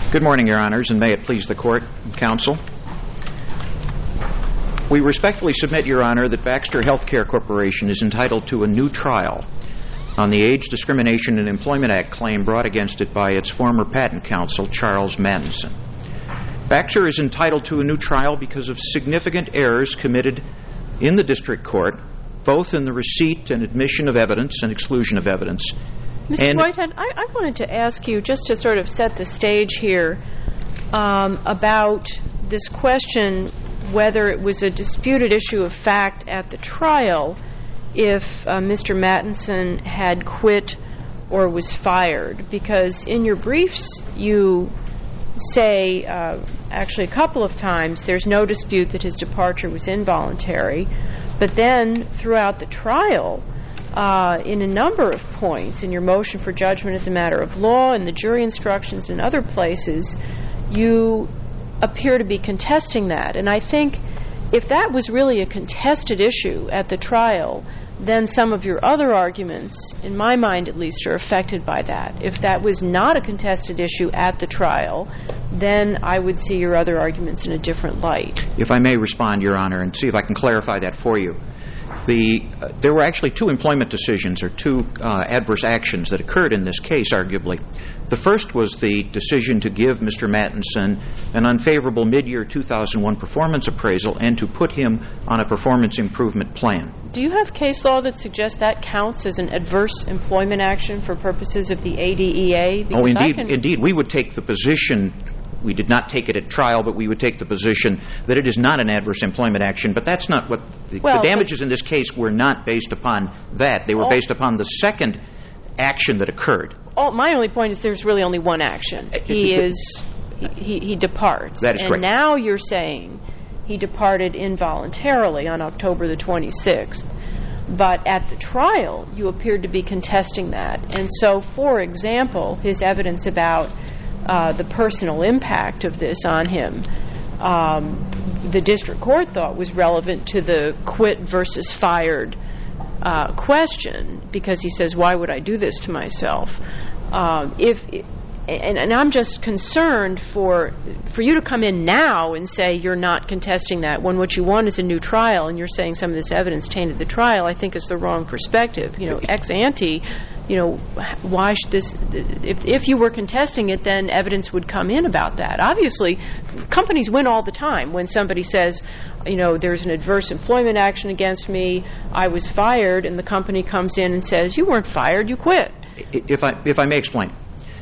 Good morning, Your Honors, and may it please the Court and Counsel. We respectfully submit, Your Honor, that Baxter Healthcare Corporation is entitled to a new trial on the Age Discrimination in Employment Act claim brought against it by its former patent counsel, Charles Mattinson. Baxter is entitled to a new trial because of significant errors committed in the district court, both in the receipt and admission of evidence and exclusion of evidence. Mr. Whitehead, I wanted to ask you, just to sort of set the stage here, about this question whether it was a disputed issue of fact at the trial if Mr. Mattinson had quit or was fired. Because in your briefs you say, actually a couple of times, there's no dispute that his departure was involuntary. But then throughout the trial, in a number of points, in your motion for judgment as a matter of law, in the jury instructions, and other places, you appear to be contesting that. And I think if that was really a contested issue at the trial, then some of your other arguments, in my mind at least, are affected by that. If that was not a contested issue at the trial, then I would see your other arguments in a different light. If I may respond, Your Honor, and see if I can clarify that for you. There were actually two employment decisions or two adverse actions that occurred in this case, arguably. The first was the decision to give Mr. Mattinson an unfavorable mid-year 2001 performance appraisal and to put him on a performance improvement plan. Do you have case law that suggests that counts as an adverse employment action for purposes of the ADEA? Because indeed. We would take the position, we did not take it at trial, but we would take the position that it is not an adverse employment action. But that's not what the damages in this case were not based upon that. They were based upon the second action that occurred. My only point is there's really only one action. He departs. That is correct. And now you're saying he departed involuntarily on October the 26th. But at the trial, you appeared to be contesting that. And so, for example, his evidence about the personal impact of this on him, the district court thought was relevant to the quit versus fired question, because he says, why would I do this to myself? And I'm just concerned for you to come in now and say you're not contesting that when what you want is a new trial, and you're saying some of this evidence tainted the trial, I think is the wrong perspective. Ex ante, why should this, if you were contesting it, then evidence would come in about that. Obviously, companies win all the time when somebody says, there's an adverse employment action against me, I was fired, and the company comes in and says, you weren't fired, you quit. If I may explain.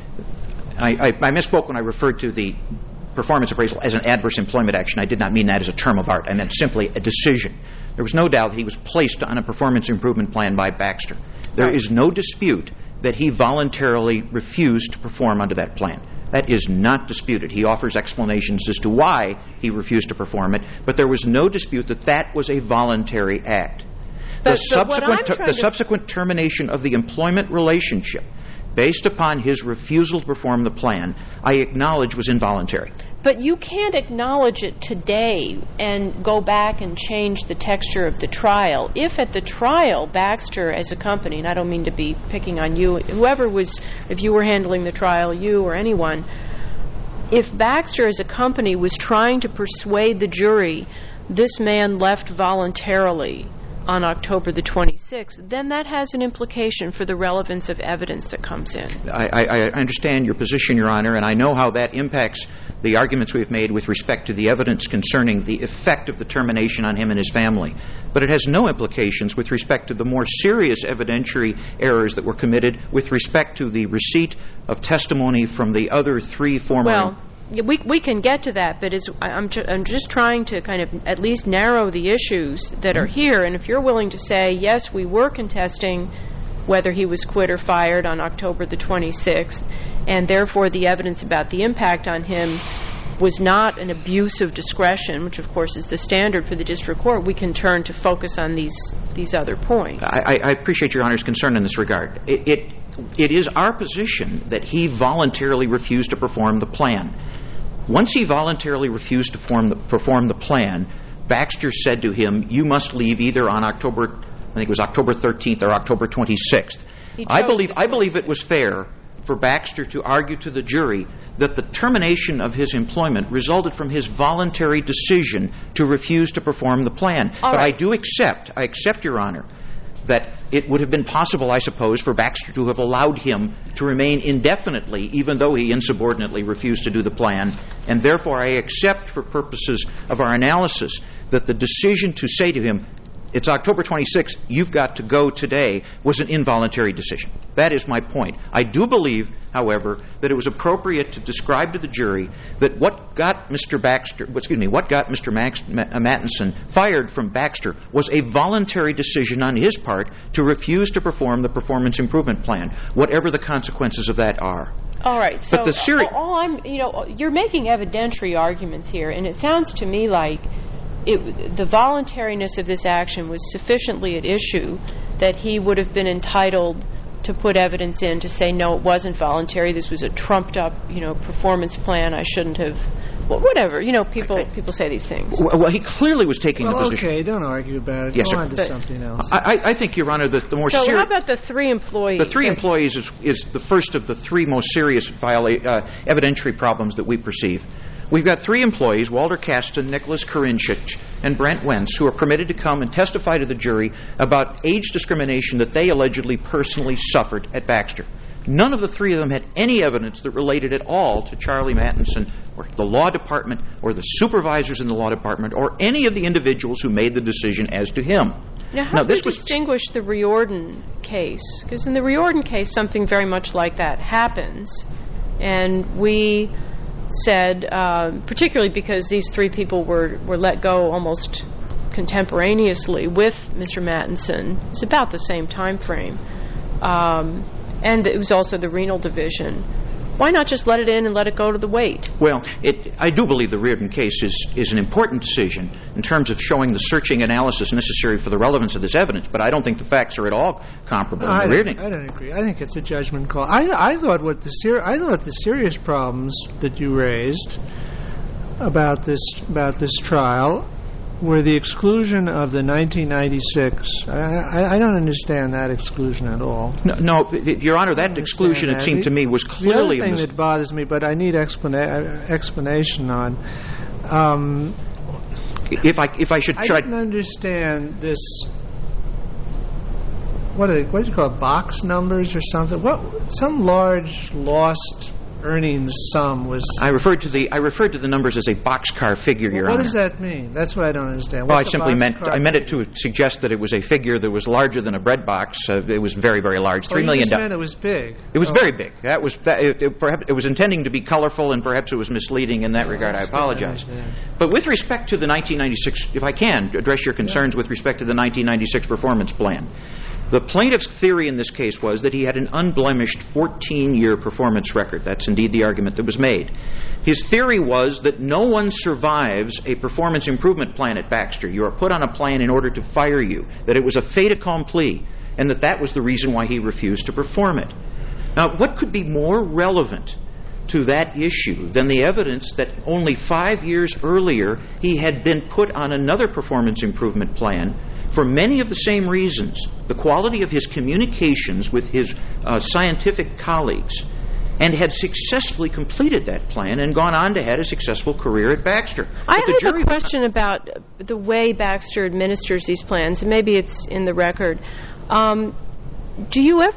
I misspoke when I referred to the performance appraisal as an adverse employment action. I did not mean that as a term of art. I meant simply a decision. There was no doubt he was placed on a performance improvement plan by Baxter. There is no dispute that he voluntarily refused to perform under that plan. That is not disputed. He offers explanations as to why he refused to perform it, but there was no dispute that that was a voluntary act. The subsequent termination of the employment relationship based upon his refusal to perform the plan, I acknowledge was involuntary. But you can't acknowledge it today and go back and change the texture of the trial. If at the trial, Baxter as a company, and I don't mean to be picking on you, whoever was, if you were handling the trial, you or anyone, if Baxter as a company was trying to persuade the jury this man left voluntarily on October the 26th, then that has an implication for the relevance of evidence that comes in. I understand your position, Your Honor, and I know how that impacts the arguments we've made with respect to the evidence concerning the effect of the termination on him and his family. But it has no implications with respect to the more serious evidentiary errors that were committed with respect to the receipt of testimony from the other three former... Well, we can get to that, but I'm just trying to kind of at least narrow the issues that are here. And if you're willing to say, yes, we were contesting whether he was quit or fired on October the 26th, and therefore the evidence about the impact on him was not an abuse of discretion, which of course is the standard for the district court, we can turn to focus on these other points. I appreciate Your Honor's concern in this regard. It is our position that he voluntarily refused to perform the plan. Once he voluntarily refused to perform the plan, Baxter said to him, you must leave either on October 13th or October 26th. I believe it was fair for Baxter to argue to the jury that the termination of his employment resulted from his voluntary decision to refuse to perform the plan. All but right. I accept, Your Honor, that it would have been possible, I suppose, for Baxter to have allowed him to remain indefinitely, even though he insubordinately refused to do the plan. And therefore, I accept, for purposes of our analysis, that the decision to say to him, it's October 26th, you've got to go today, was an involuntary decision. That is my point. I do believe, however, that it was appropriate to describe to the jury that what got Mr. Mattinson fired from Baxter was a voluntary decision on his part to refuse to perform the performance improvement plan, whatever the consequences of that are. All right. So But the you're making evidentiary arguments here, and it sounds to me like the voluntariness of this action was sufficiently at issue that he would have been entitled to put evidence in to say, no, it wasn't voluntary. This was a trumped-up, performance plan. I shouldn't have. Well, whatever. People say these things. Well, he clearly was taking the position. Okay, don't argue about it. Yes, Go sir. on to something else. I think, Your Honor, that the more serious... So how about the three employees? The three employees is the first of the three most serious evidentiary problems that we perceive. We've got three employees, Walter Kasten, Nicholas Karinchich, and Brent Wentz, who are permitted to come and testify to the jury about age discrimination that they allegedly personally suffered at Baxter. None of the three of them had any evidence that related at all to Charlie Mattinson or the law department or the supervisors in the law department or any of the individuals who made the decision as to him. Now, how do you distinguish the Riordan case? Because in the Riordan case, something very much like that happens. And we said, particularly because these three people were let go almost contemporaneously with Mr. Mattinson, it's about the same time frame, and it was also the renal division. Why not just let it in and let it go to the weight? Well, I do believe the Riordan case is an important decision in terms of showing the searching analysis necessary for the relevance of this evidence, but I don't think the facts are at all comparable in the Riordan. I don't agree. I think it's a judgment call. I thought the serious problems that you raised about this trial were the exclusion of the 1996. I don't understand that exclusion at all. No, Your Honor, that exclusion, it seemed to me, was clearly... The other thing that bothers me, but I need explanation on... If I should try... I didn't understand this... What do you call it? Box numbers or something? Some large lost earnings sum was... I referred to the numbers as a boxcar figure, Your Honor. What does that mean? That's what I don't understand. Well, I meant it to suggest that it was a figure that was larger than a bread box. It was very, very large. $3 million. You just meant it was big. It was very big. Perhaps it was intending to be colorful, and perhaps it was misleading in that regard. I apologize. But with respect to the 1996, if I can address your concerns with respect to the 1996 performance plan, the plaintiff's theory in this case was that he had an unblemished 14-year performance record. That's indeed the argument that was made. His theory was that no one survives a performance improvement plan at Baxter. You are put on a plan in order to fire you, that it was a fait accompli, and that was the reason why he refused to perform it. Now, what could be more relevant to that issue than the evidence that only 5 years earlier he had been put on another performance improvement plan for many of the same reasons, the quality of his communications with his scientific colleagues, and had successfully completed that plan and gone on to have a successful career at Baxter. I have a question about the way Baxter administers these plans, and maybe it's in the record. Does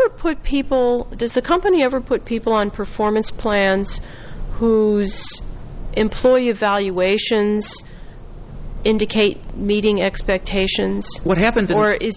the company ever put people on performance plans whose employee evaluations indicate meeting expectations? What happened? Or is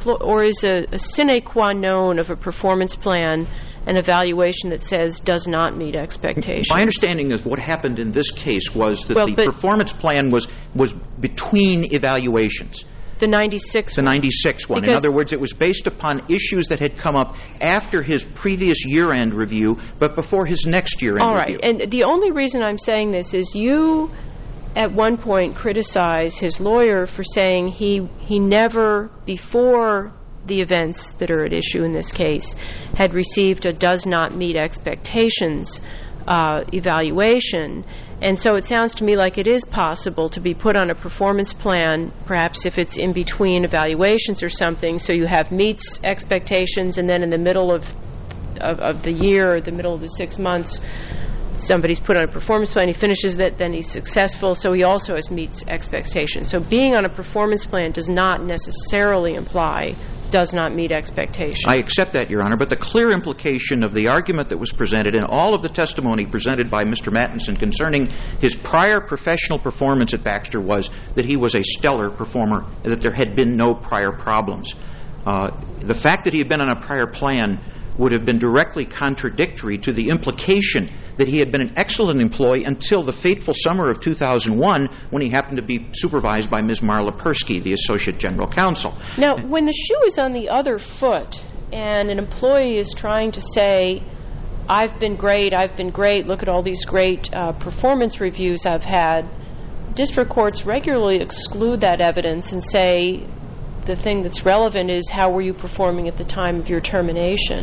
a sine qua non of a performance plan an evaluation that says does not meet expectations? My understanding of what happened in this case was that the performance plan was between evaluations. The 96 one. The 96 one. In other words, it was based upon issues that had come up after his previous year-end review, but before his next year-end review. All right. And the only reason I'm saying this is you, at one point, criticized his lawyer for saying he never, before the events that are at issue in this case, had received a does not meet expectations evaluation. And so it sounds to me like it is possible to be put on a performance plan, perhaps if it's in between evaluations or something, so you have meets expectations, and then in the middle of of the year, or the middle of the 6 months, somebody's put on a performance plan, he finishes it, then he's successful, so he also meets expectations. So being on a performance plan does not necessarily imply does not meet expectations. I accept that, Your Honor, but the clear implication of the argument that was presented and all of the testimony presented by Mr. Mattinson concerning his prior professional performance at Baxter was that he was a stellar performer, that there had been no prior problems. The fact that he had been on a prior plan would have been directly contradictory to the implication that he had been an excellent employee until the fateful summer of 2001 when he happened to be supervised by Ms. Marla Persky, the Associate General Counsel. Now, when the shoe is on the other foot and an employee is trying to say, I've been great, look at all these great performance reviews I've had, district courts regularly exclude that evidence and say the thing that's relevant is how were you performing at the time of your termination.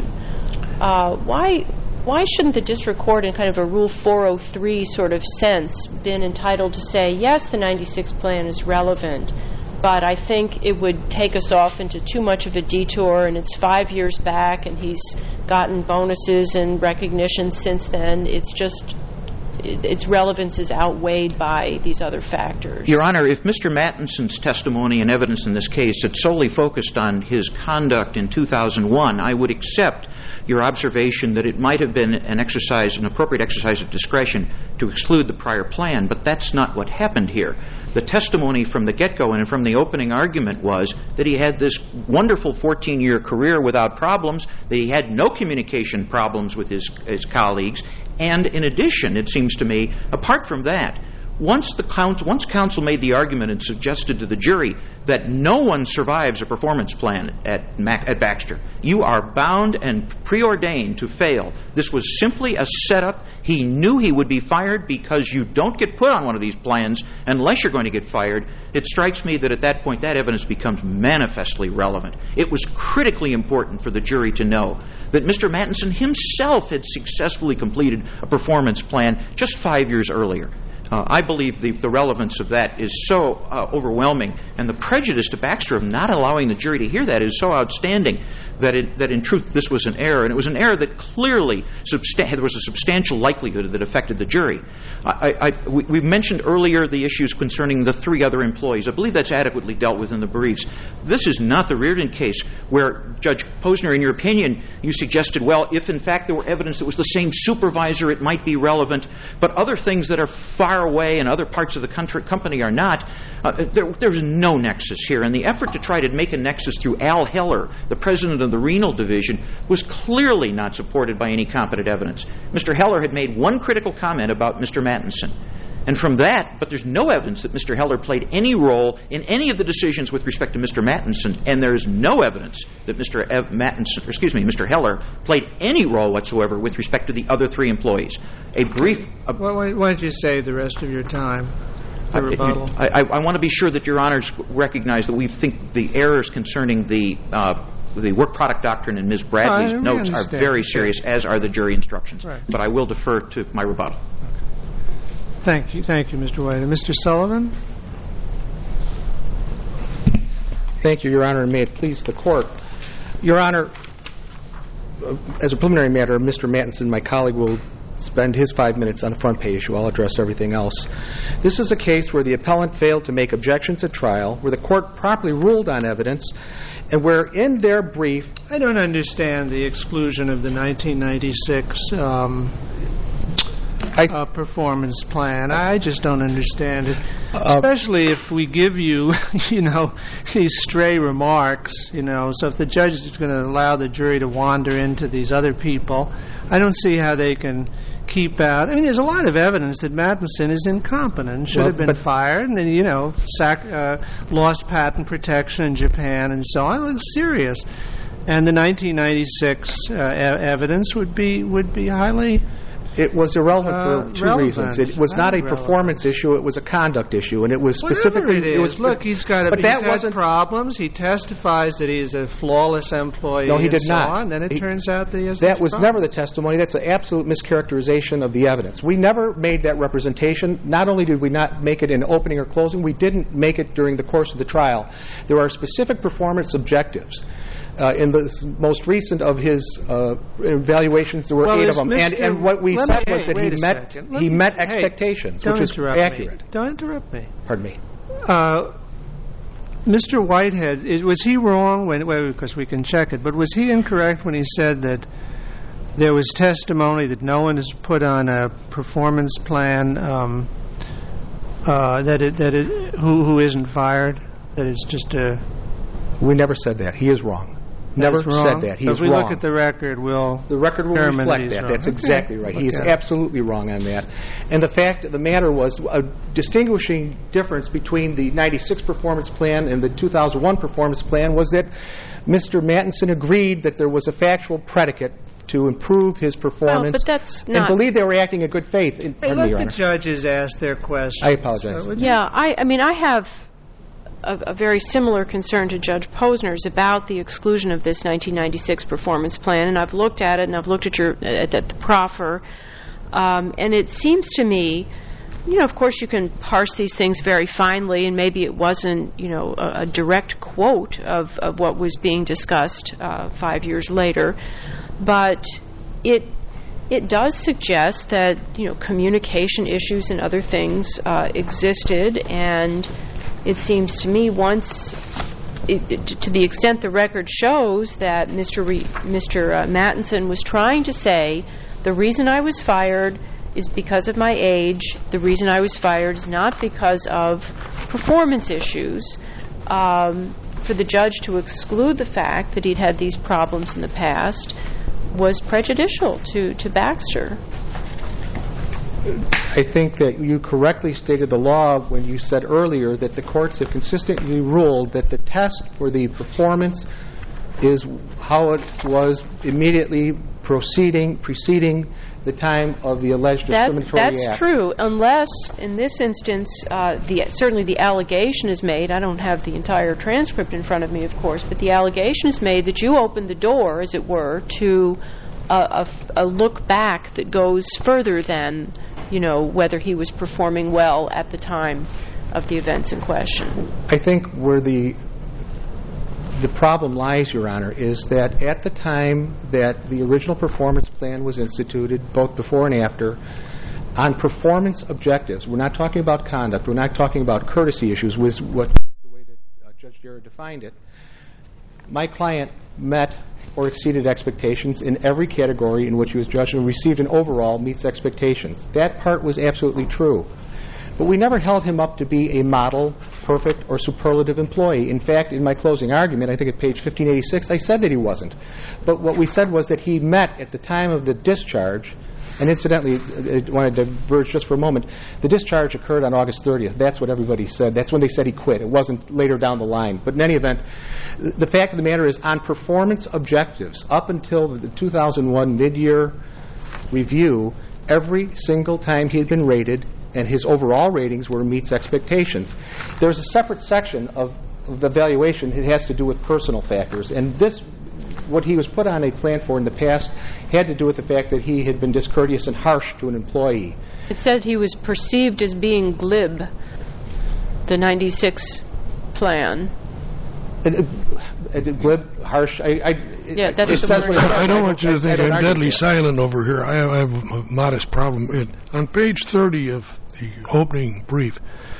Why shouldn't the district court, in kind of a Rule 403 sort of sense, been entitled to say, yes, the 96 plan is relevant, but I think it would take us off into too much of a detour, and it's 5 years back, and he's gotten bonuses and recognition since then. It's just, its relevance is outweighed by these other factors. Your Honor, if Mr. Mattinson's testimony and evidence in this case had solely focused on his conduct in 2001, I would accept your observation that it might have been an appropriate exercise of discretion to exclude the prior plan, but that's not what happened here. The testimony from the get-go and from the opening argument was that he had this wonderful 14-year career without problems, that he had no communication problems with his colleagues, and in addition, it seems to me, apart from that, once counsel made the argument and suggested to the jury that no one survives a performance plan at Baxter, you are bound and preordained to fail. This was simply a setup. He knew he would be fired because you don't get put on one of these plans unless you're going to get fired. It strikes me that at that point that evidence becomes manifestly relevant. It was critically important for the jury to know that Mr. Mattinson himself had successfully completed a performance plan just 5 years earlier. I believe the relevance of that is so overwhelming, and the prejudice to Baxter of not allowing the jury to hear that is so outstanding that in truth this was an error, and it was an error that clearly there was a substantial likelihood that affected the jury. We mentioned earlier the issues concerning the 3 other employees. I believe that's adequately dealt with in the briefs. This is not the Reardon case where, Judge Posner, in your opinion, you suggested, well, if in fact there were evidence that was the same supervisor, it might be relevant, but other things that are far away and other parts of the company are not. There's no nexus here, and the effort to try to make a nexus through Al Heller, the president of the renal division, was clearly not supported by any competent evidence. Mr. Heller had made one critical comment about Mr. Mattinson, and from that, but there's no evidence that Mr. Heller played any role in any of the decisions with respect to Mr. Mattinson, and there is no evidence that Mr. Heller played any role whatsoever with respect to the other 3 employees. Why don't you save the rest of your time for rebuttal? I want to be sure that Your Honors recognize that we think the errors concerning the work product doctrine and Ms. Bradley's notes are very serious, as are the jury instructions. Right. But I will defer to my rebuttal. Thank you, Mr. White. And Mr. Sullivan? Thank you, Your Honor, and may it please the Court. Your Honor, as a preliminary matter, Mr. Mattinson, my colleague, will spend his 5 minutes on the front page issue. I'll address everything else. This is a case where the appellant failed to make objections at trial, where the Court properly ruled on evidence, and where in their brief... I don't understand the exclusion of the 1996 performance plan. I just don't understand it, especially if we give you, these stray remarks, So if the judge is going to allow the jury to wander into these other people, I don't see how they can keep out. I mean, there's a lot of evidence that Mattinson is incompetent, should have been fired, and then, lost patent protection in Japan and so on. It looks serious. And the 1996 evidence would be highly... It was irrelevant for 2 reasons. It was not a performance issue. It was a conduct issue, and it was specifically... Whatever it is. Look, he's had problems. He testifies that he's a flawless employee. No, he did not. On. Then it turns out that he has That was never the testimony. That's an absolute mischaracterization of the evidence. We never made that representation. Not only did we not make it in opening or closing, we didn't make it during the course of the trial. There are specific performance objectives In the most recent of his evaluations, there were 8 of them. And what we said was that he met expectations, which is accurate. Don't interrupt me. Pardon me. Mr. Whitehead, was he wrong because we can check it, but was he incorrect when he said that there was testimony that no one has put on a performance plan who isn't fired, that it's just a... We never said that. He is wrong. Never said that. He is wrong. If we look at the record, the record will reflect that. That's exactly right. He is absolutely wrong on that. And the fact of the matter was a distinguishing difference between the 96 performance plan and the 2001 performance plan was that Mr. Mattinson agreed that there was a factual predicate to improve his performance. But that's not... And believed they were acting in good faith. Let the judges ask their questions. I apologize. I have a very similar concern to Judge Posner's about the exclusion of this 1996 performance plan, and I've looked at it, and I've looked at the proffer, and it seems to me, of course you can parse these things very finely, and maybe it wasn't, a direct quote of what was being discussed 5 years later, but it does suggest that, communication issues and other things existed, and it seems to me to the extent the record shows that Mr. Mattinson was trying to say, the reason I was fired is because of my age, the reason I was fired is not because of performance issues, for the judge to exclude the fact that he'd had these problems in the past was prejudicial to Baxter. I think that you correctly stated the law when you said earlier that the courts have consistently ruled that the test for the performance is how it was immediately preceding the time of the alleged discriminatory act. That's true, unless, in this instance, certainly the allegation is made. I don't have the entire transcript in front of me, of course, but the allegation is made that you opened the door, as it were, to a look back that goes further than whether he was performing well at the time of the events in question. I think where the problem lies, Your Honor, is that at the time that the original performance plan was instituted, both before and after, on performance objectives, we're not talking about conduct, we're not talking about courtesy issues, was the way that Judge Jarrett defined it. My client met or exceeded expectations in every category in which he was judged and received an overall meets expectations. That part was absolutely true. But we never held him up to be a model, perfect, or superlative employee. In fact, in my closing argument, I think at page 1586, I said that he wasn't. But what we said was that he met at the time of the discharge, and incidentally, I want to diverge just for a moment, the discharge occurred on August 30th. That's what everybody said. That's when they said he quit. It wasn't later down the line. But in any event, the fact of the matter is, on performance objectives, up until the 2001 mid-year review, every single time he had been rated, and his overall ratings were meets expectations. There's a separate section of evaluation. It has to do with personal factors. And this, what he was put on a plan for in the past, had to do with the fact that he had been discourteous and harsh to an employee. It said he was perceived as being glib, the 96 plan. Glib, harsh. That's the word. I don't want you to think I'm deadly silent over here. I have a modest problem. On page 30 of the opening brief,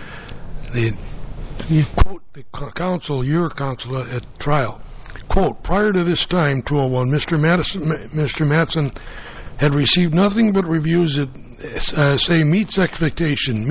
you quote the counsel, your counsel at trial. Quote, prior to this time, 201, Mr. Matson had received nothing but reviews that say meets expectations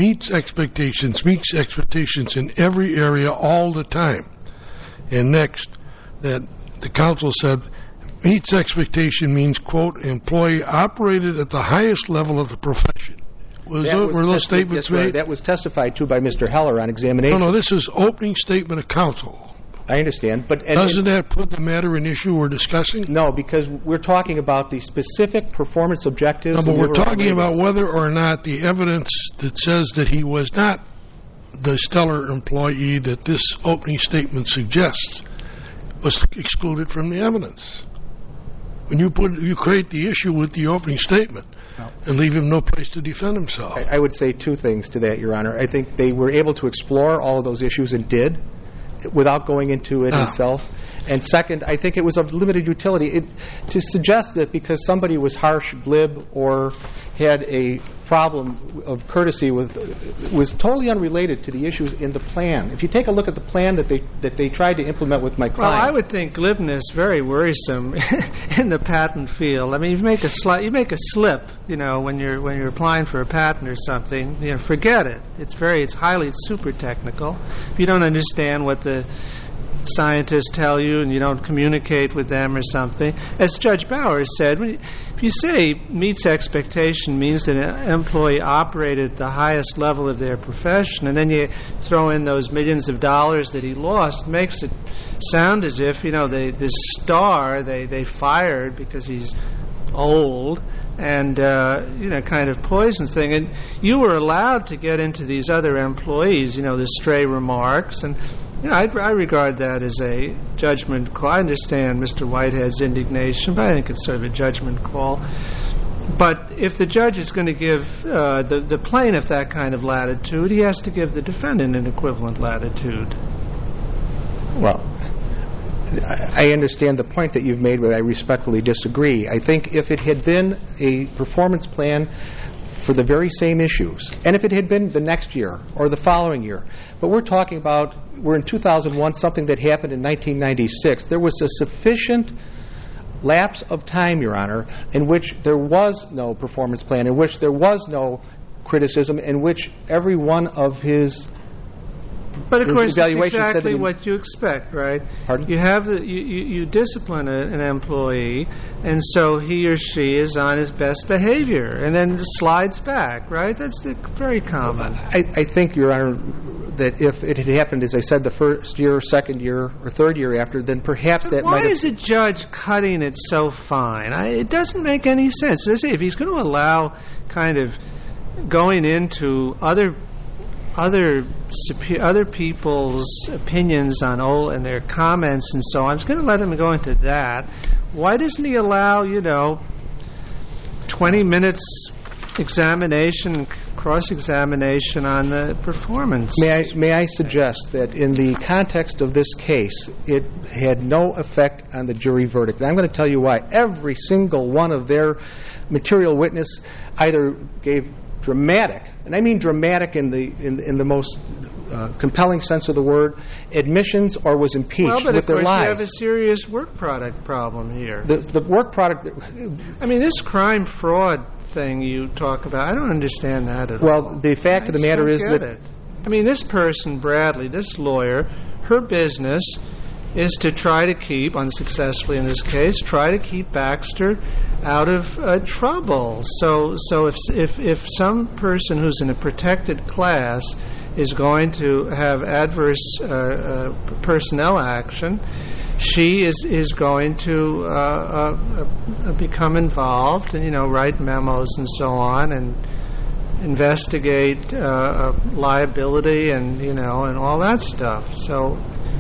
in every area all the time. And next, that the counsel said, meets expectation means, quote, employee operated at the highest level of the profession. Were those statements made? Right. That was testified to by Mr. Heller on examination. No, this is opening statement of counsel. I understand, but doesn't that put the matter in issue we're discussing? No, because we're talking about the specific performance objectives. No, but we're talking about whether or not the evidence that says that he was not the stellar employee that this opening statement suggests was excluded from the evidence. When you create the issue with the opening statement and leave him no place to defend himself. I would say two things to that, Your Honor. I think they were able to explore all of those issues and did, without going into it itself. And second, I think it was of limited utility. To suggest that because somebody was harsh, glib, or had a problem of courtesy was totally unrelated to the issues in the plan. If you take a look at the plan that they tried to implement with my client. Well, I would think glibness very worrisome in the patent field. I mean, you make a slip, when you're applying for a patent or something. Forget it. It's highly super technical. If you don't understand what the scientists tell you and you don't communicate with them or something. As Judge Bauer said, if you say meets expectation means that an employee operated at the highest level of their profession, and then you throw in those millions of dollars that he lost, makes it sound as if, this star they fired because he's old and, kind of poisons thing. And you were allowed to get into these other employees, the stray remarks. And I regard that as a judgment call. I understand Mr. Whitehead's indignation, but I think it's sort of a judgment call. But if the judge is going to give the plaintiff that kind of latitude, he has to give the defendant an equivalent latitude. Well, I understand the point that you've made, but I respectfully disagree. I think if it had been a performance plan for the very same issues, and if it had been the next year or the following year, but we're in 2001, something that happened in 1996, there was a sufficient lapse of time, Your Honor, in which there was no performance plan, in which there was no criticism, in which every one of his But of course, it's evaluation said exactly that what you expect, right? Pardon? You have you discipline an employee, and so he or she is on his best behavior, and then slides back, right? That's very common. I think, Your Honor, that if it had happened, as I said, the first year, second year, or third year after, then perhaps that might have... Why is a judge cutting it so fine? It doesn't make any sense. As I say, if he's going to allow kind of going into other people's opinions on and their comments and so on, I'm just going to let him go into that. Why doesn't he allow 20 minutes examination, cross-examination on the performance? May I suggest that in the context of this case, it had no effect on the jury verdict. And I'm going to tell you why. Every single one of their material witness either gave dramatic, and I mean dramatic in the most compelling sense of the word, admissions, or was impeached with their lies. Well, but of course you have a serious work product problem here. The work product... I mean, this crime fraud thing you talk about, I don't understand that at all. Well, the fact of the matter is that... I mean, this person, Bradley, this lawyer, her business is to try to keep, unsuccessfully in this case, try to keep Baxter out of trouble. So if some person who's in a protected class is going to have adverse personnel action, she is going to become involved and write memos and so on and investigate liability and and all that stuff. So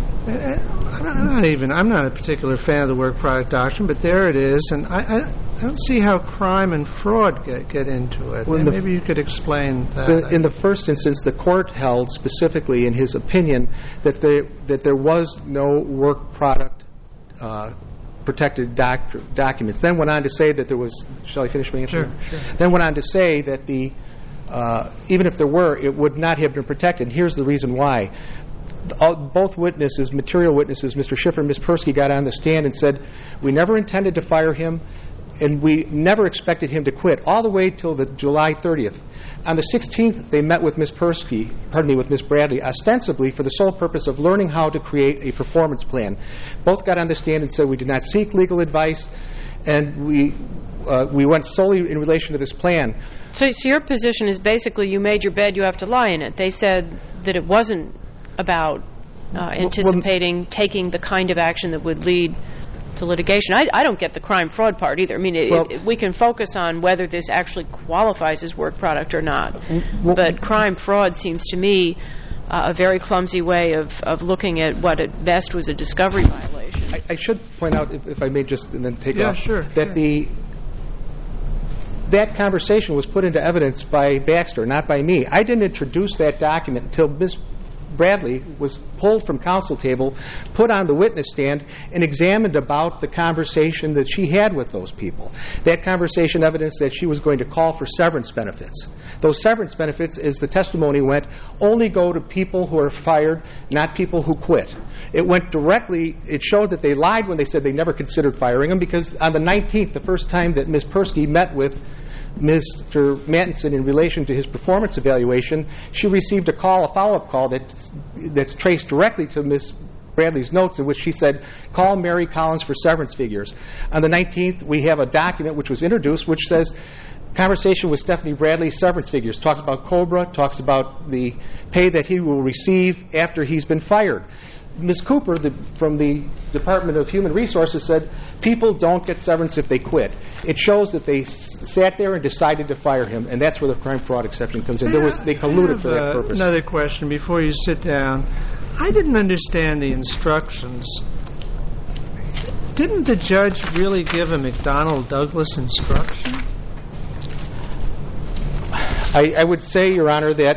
I'm not a particular fan of the work product doctrine, but there it is, and I don't see how crime and fraud get into it. Well, maybe you could explain that. In the first instance, the court held specifically in his opinion that there was no work product protected documents. Then went on to say that there was... Shall I finish my answer? Sure. Then went on to say that even if there were, it would not have been protected. Here's the reason why. Both witnesses, material witnesses, Mr. Schiffer and Ms. Persky, got on the stand and said, we never intended to fire him, and we never expected him to quit, all the way till the July 30th. On the 16th, they met with Ms. Bradley, ostensibly for the sole purpose of learning how to create a performance plan. Both got on the stand and said, we did not seek legal advice, and we went solely in relation to this plan. So your position is basically you made your bed, you have to lie in it. They said that it wasn't about anticipating taking the kind of action that would lead to litigation. I don't get the crime fraud part either. I mean, we can focus on whether this actually qualifies as work product or not. But crime fraud seems to me a very clumsy way of looking at what at best was a discovery violation. I should point out, if I may just and then take off, sure, that that conversation was put into evidence by Baxter, not by me. I didn't introduce that document until Ms. Bradley was pulled from counsel table, put on the witness stand, and examined about the conversation that she had with those people. That conversation evidenced that she was going to call for severance benefits. Those severance benefits, as the testimony went, only go to people who are fired, not people who quit. It went directly, it showed that they lied when they said they never considered firing him, because on the 19th, the first time that Ms. Persky met with Mr. Mattinson in relation to his performance evaluation, she received a call, a follow-up call that's traced directly to Ms. Bradley's notes, in which she said, call Mary Collins for severance figures. On the 19th, we have a document which was introduced which says, conversation with Stephanie Bradley, severance figures, talks about COBRA, talks about the pay that he will receive after he's been fired. Ms. Cooper, from the Department of Human Resources, said people don't get severance if they quit. It shows that they sat there and decided to fire him, and that's where the crime fraud exception comes in. They colluded for that purpose. Another question before you sit down. I didn't understand the instructions. Didn't the judge really give a McDonnell Douglas instruction? I would say, Your Honor, that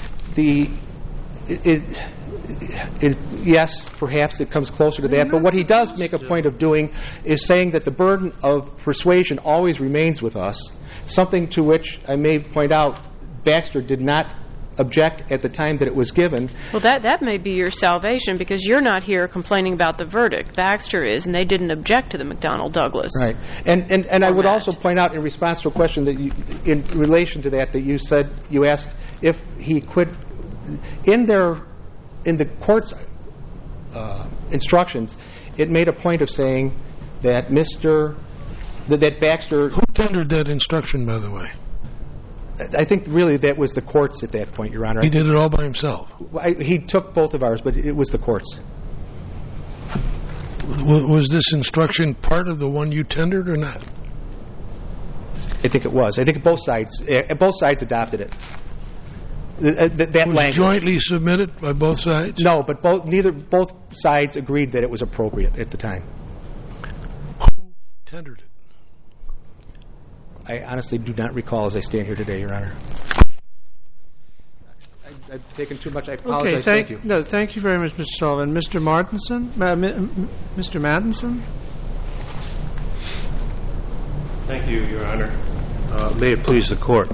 yes, perhaps it comes closer to that, but what he does make a point of doing is saying that the burden of persuasion always remains with us, something to which I may point out Baxter did not object at the time that it was given. Well, that may be your salvation, because you're not here complaining about the verdict. Baxter is, and they didn't object to the McDonnell Douglas. Right. And I would also point out in response to a question that in relation to that you said, you asked if he quit. In the court's instructions, it made a point of saying that that Baxter... Who tendered that instruction, by the way? I think really that was the courts at that point, Your Honor. He did it all by himself? He took both of ours, but it was the courts. Was this instruction part of the one you tendered or not? I think it was. I think both sides adopted it. That was language jointly submitted by both sides? No, but both sides agreed that it was appropriate at the time. Who tendered it? I honestly do not recall as I stand here today, Your Honor. I've taken too much. I apologize. Okay, thank you. No, thank you very much, Mr. Sullivan. Mr. Martinson? Mr. Mattinson? Thank you, Your Honor. May it please the Court.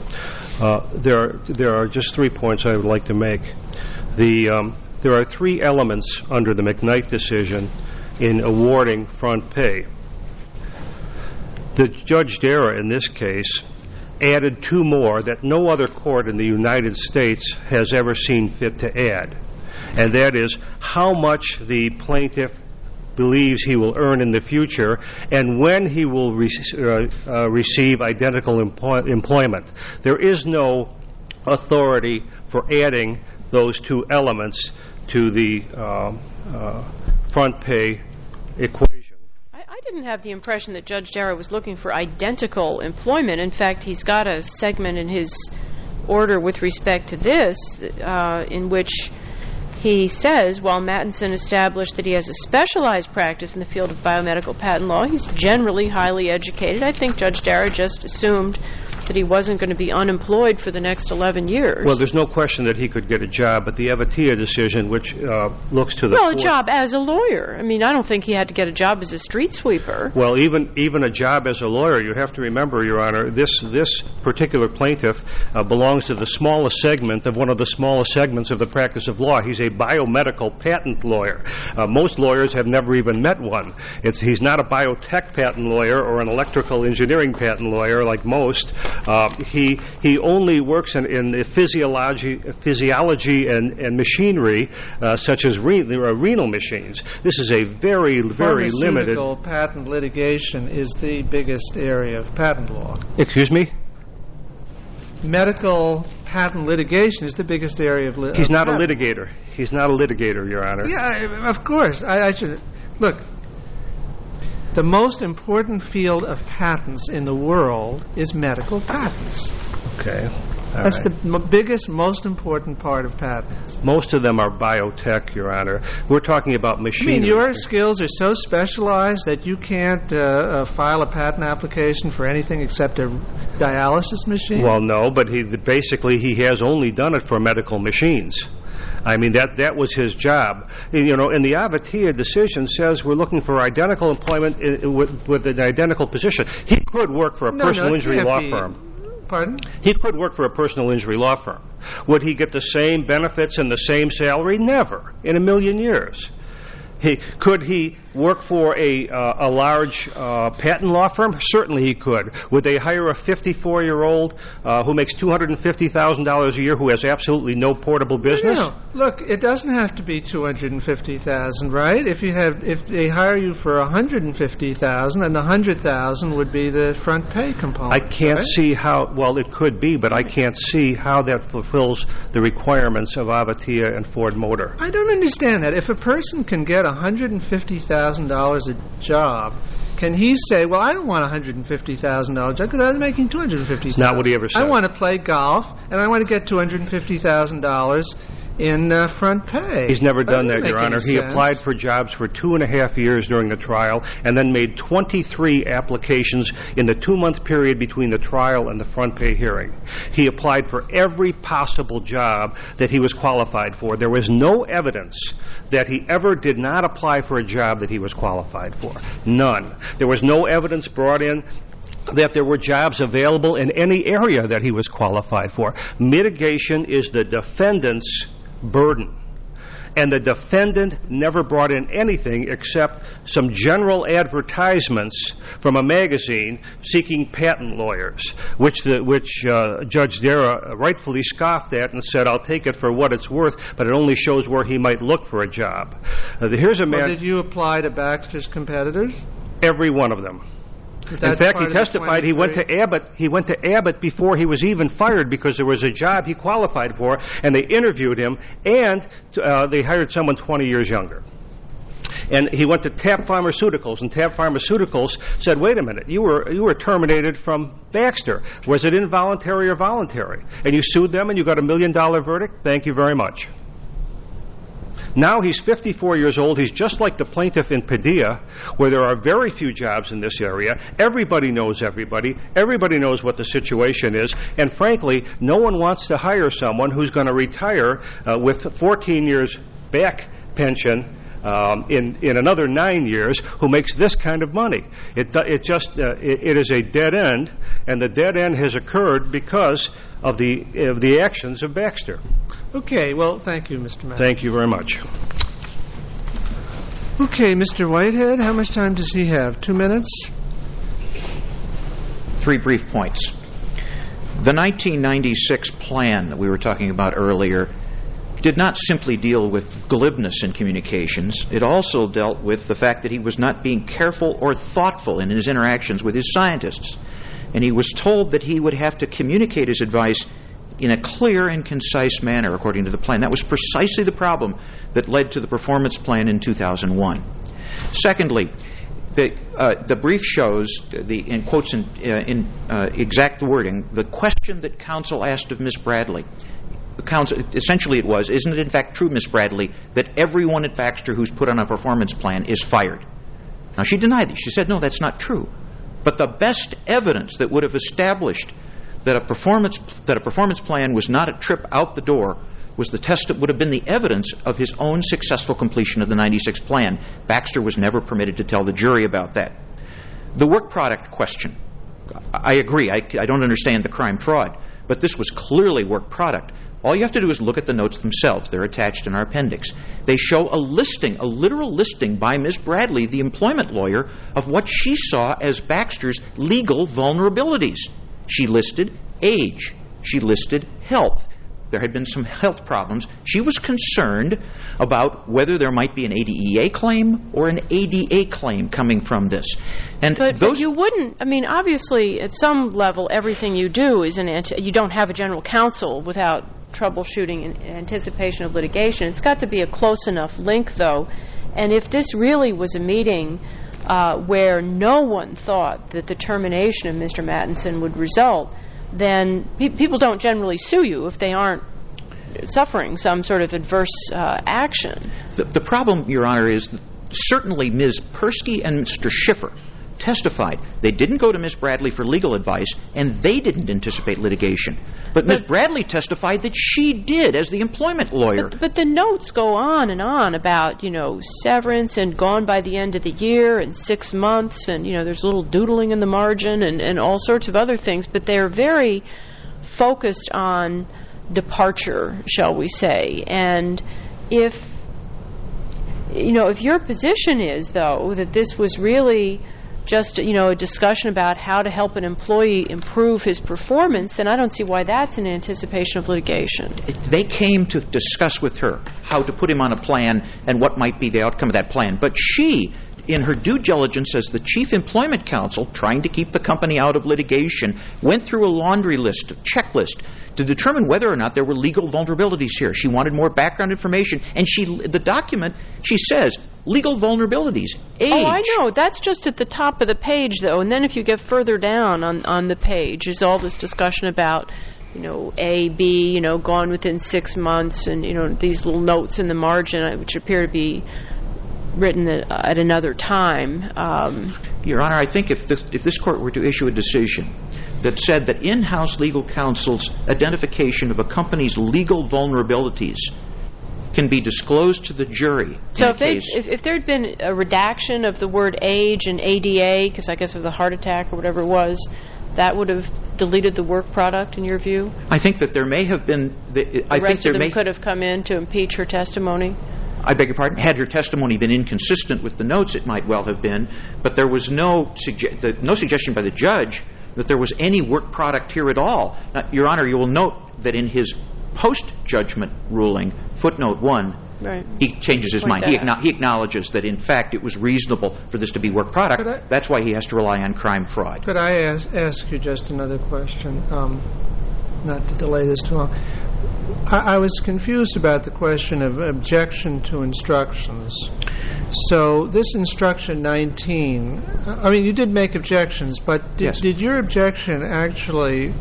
There are just 3 points I would like to make. There are 3 elements under the McKnight decision in awarding front pay. The Judge Dara, in this case, added 2 more that no other court in the United States has ever seen fit to add, and that is how much the plaintiff believes he will earn in the future and when he will receive identical employment. There is no authority for adding those 2 elements to the front pay equation. I didn't have the impression that Judge Dara was looking for identical employment. In fact, he's got a segment in his order with respect to this in which he says, while Mattinson established that he has a specialized practice in the field of biomedical patent law, he's generally highly educated. I think Judge Dara just assumed that he wasn't going to be unemployed for the next 11 years. Well, there's no question that he could get a job, but the Avatia decision, which looks to the a job as a lawyer. I mean, I don't think he had to get a job as a street sweeper. Well, even a job as a lawyer, you have to remember, Your Honor, this particular plaintiff belongs to the smallest segment of one of the smallest segments of the practice of law. He's a biomedical patent lawyer. Most lawyers have never even met one. He's not a biotech patent lawyer or an electrical engineering patent lawyer like most. He only works in the physiology and machinery, such as renal machines. This is a very, very limited... Pharmaceutical patent litigation is the biggest area of patent law. Excuse me? Medical patent litigation is the biggest area of litigation. He's not a litigator. He's not a litigator, Your Honor. Yeah, of course. I should... Look, the most important field of patents in the world is medical patents. Okay. That's the biggest, most important part of patents. Most of them are biotech, Your Honor. We're talking about machinery. You mean your skills are so specialized that you can't file a patent application for anything except a dialysis machine? Well, no, but basically he has only done it for medical machines. I mean, that was his job. You know, and the Avatia decision says we're looking for identical employment with an identical position. He could work for a personal injury law firm. Pardon? He could work for a personal injury law firm. Would he get the same benefits and the same salary? Never in a million years. Could he work for a large patent law firm? Certainly he could. Would they hire a 54-year-old who makes $250,000 a year who has absolutely no portable business? No. Look, it doesn't have to be $250,000, right? If they hire you for $150,000, then the $100,000 would be the front pay component. I can't see how. Well, it could be, but I can't see how that fulfills the requirements of Avatia and Ford Motor. I don't understand that. If a person can get $150,000 a job, can he say, well, I don't want a $150,000 job because I was making $250,000. Not what he ever said. I want to play golf, and I want to get $250,000 in front pay. He's never done that, Your Honor. He sense. applied for jobs for 2.5 years during the trial and then made 23 applications in the 2-month period between the trial and the front pay hearing. He applied for every possible job that he was qualified for. There was no evidence that he ever did not apply for a job that he was qualified for. None. There was no evidence brought in that there were jobs available in any area that he was qualified for. Mitigation is the defendant's burden. And the defendant never brought in anything except some general advertisements from a magazine seeking patent lawyers, which Judge Dara rightfully scoffed at and said, I'll take it for what it's worth, but it only shows where he might look for a job. Here's a man. Well, did you apply to Baxter's competitors? Every one of them. In fact, he testified he went to Abbott. He went to Abbott before he was even fired because there was a job he qualified for, and they interviewed him, and they hired someone 20 years younger. And he went to TAP Pharmaceuticals, and TAP Pharmaceuticals said, wait a minute, you were terminated from Baxter. Was it involuntary or voluntary? And you sued them and you got $1 million verdict? Thank you very much. Now he's 54 years old. He's just like the plaintiff in Padilla, where there are very few jobs in this area. Everybody knows everybody. Everybody knows what the situation is. And frankly, no one wants to hire someone who's going to retire with 14 years back pension in another 9 years who makes this kind of money. It is a dead end, and the dead end has occurred because of the actions of Baxter. Okay, well, thank you, Mr. Madden. Thank you very much. Okay, Mr. Whitehead, how much time does he have? 2 minutes? 3 brief points. The 1996 plan that we were talking about earlier did not simply deal with glibness in communications. It also dealt with the fact that he was not being careful or thoughtful in his interactions with his scientists. And he was told that he would have to communicate his advice in a clear and concise manner, according to the plan. That was precisely the problem that led to the performance plan in 2001. Secondly, the brief shows, in quotes in exact wording, the question that counsel asked of Ms. Bradley. Essentially it was, isn't it in fact true, Ms. Bradley, that everyone at Baxter who's put on a performance plan is fired? Now, she denied this. She said, no, that's not true. But the best evidence that would have established that a performance plan was not a trip out the door was the test that would have been the evidence of his own successful completion of the 96 plan. Baxter was never permitted to tell the jury about that. The work product question, I agree. I don't understand the crime fraud, but this was clearly work product. All you have to do is look at the notes themselves. They're attached in our appendix. They show a listing, a literal listing by Ms. Bradley, the employment lawyer, of what she saw as Baxter's legal vulnerabilities. She listed age. She listed health. There had been some health problems. She was concerned about whether there might be an ADEA claim or an ADA claim coming from this. But you wouldn't. I mean, obviously, at some level, everything you do is you don't have a general counsel without troubleshooting and anticipation of litigation. It's got to be a close enough link, though. And if this really was a meeting where no one thought that the termination of Mr. Mattinson would result, then people don't generally sue you if they aren't suffering some sort of adverse action. The problem, Your Honor, is certainly Ms. Persky and Mr. Schiffer testified. They didn't go to Ms. Bradley for legal advice, and they didn't anticipate litigation. But Ms. Bradley testified that she did as the employment lawyer. But the notes go on and on about, severance and gone by the end of the year and 6 months, and, there's a little doodling in the margin and all sorts of other things. But they're very focused on departure, shall we say. And if your position is, though, that this was really just, a discussion about how to help an employee improve his performance, then I don't see why that's in anticipation of litigation. They came to discuss with her how to put him on a plan and what might be the outcome of that plan. But she, in her due diligence as the chief employment counsel, trying to keep the company out of litigation, went through a laundry list, a checklist, to determine whether or not there were legal vulnerabilities here. She wanted more background information, and the document, she says, legal vulnerabilities, age. Oh, I know. That's just at the top of the page, though. And then if you get further down on the page, is all this discussion about, A, B, gone within 6 months, and, these little notes in the margin, which appear to be written at another time. Your Honor, I think if this court were to issue a decision that said that in-house legal counsel's identification of a company's legal vulnerabilities can be disclosed to the jury. So if there had been a redaction of the word age and ADA, because I guess of the heart attack or whatever it was, that would have deleted the work product, in your view? I think that there may have been... The rest of them could have come in to impeach her testimony? I beg your pardon? Had her testimony been inconsistent with the notes, it might well have been, but there was no suggestion by the judge that there was any work product here at all. Now, Your Honor, you will note that in his post-judgment ruling, footnote 1, right, he changes his mind. He acknowledges that, in fact, it was reasonable for this to be work product. That's why he has to rely on crime fraud. Could I ask you just another question, not to delay this too long? I was confused about the question of objection to instructions. So this instruction 19, you did make objections, but did your objection actually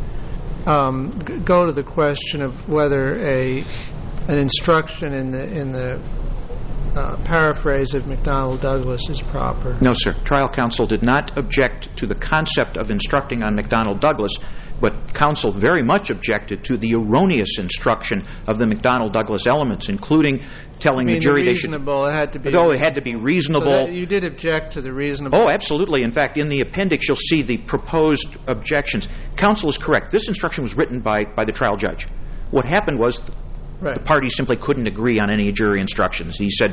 go to the question of whether an instruction in the paraphrase of McDonnell Douglas is proper? No, sir. Trial counsel did not object to the concept of instructing on McDonnell Douglas, but counsel very much objected to the erroneous instruction of the McDonnell Douglas elements, including telling the jury they should... It had to be... No, it had to be reasonable. So you did object to the reasonable... Oh, absolutely. In fact, in the appendix, you'll see the proposed objections. Counsel is correct. This instruction was written by the trial judge. What happened was the parties simply couldn't agree on any jury instructions. He said,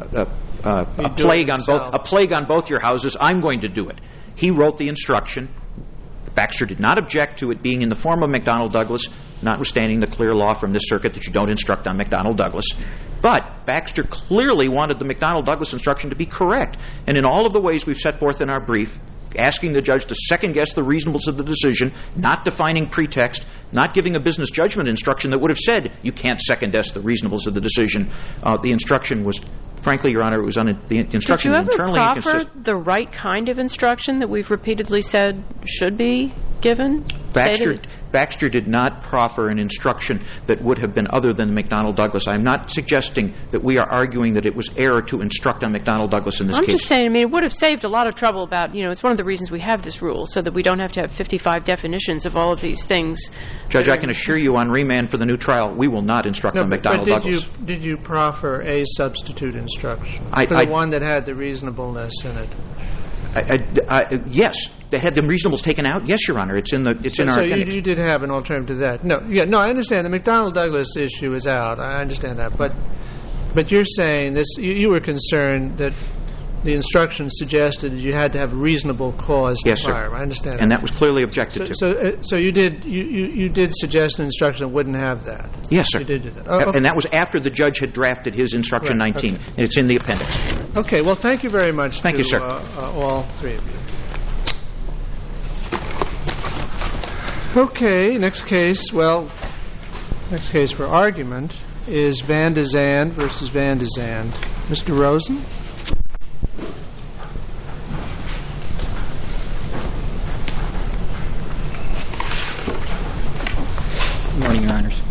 a plague on both your houses, I'm going to do it. He wrote the instruction. Baxter did not object to it being in the form of McDonnell Douglas, notwithstanding the clear law from this circuit that you don't instruct on McDonnell Douglas. But Baxter clearly wanted the McDonnell Douglas instruction to be correct. And in all of the ways we've set forth in our brief, asking the judge to second-guess the reasonableness of the decision, not defining pretext, not giving a business judgment instruction that would have said you can't second-guess the reasonableness of the decision, the instruction was... Frankly, Your Honor, it was the instruction was internally inconsistent. Did you ever proffer the right kind of instruction that we've repeatedly said should be given? Baxter did not proffer an instruction that would have been other than McDonnell Douglas. I'm not suggesting that we are arguing that it was error to instruct on McDonnell Douglas in this case. I'm just saying, it would have saved a lot of trouble about, it's one of the reasons we have this rule, so that we don't have to have 55 definitions of all of these things. Judge, I can assure you on remand for the new trial, we will not instruct on McDonnell Douglas. Did you proffer a substitute instruction for the one that had the reasonableness in it? Yes. That had the reasonableness taken out? Yes, Your Honor. It's in our appendix. So you did have an alternative to that. No, I understand. The McDonnell Douglas issue is out. I understand that. But you're saying this. You were concerned that the instructions suggested that you had to have reasonable cause to fire. Yes, sir. I understand. And that was clearly objected to. So you did suggest an instruction that wouldn't have that. Yes, sir. You did do that. Okay. And that was after the judge had drafted his instruction 19. Okay. And it's in the appendix. Okay. Well, thank you very much. Thank you, sir. All three of you. Okay, next case for argument is Van de Zand versus Van de Zand. Mr. Rosen?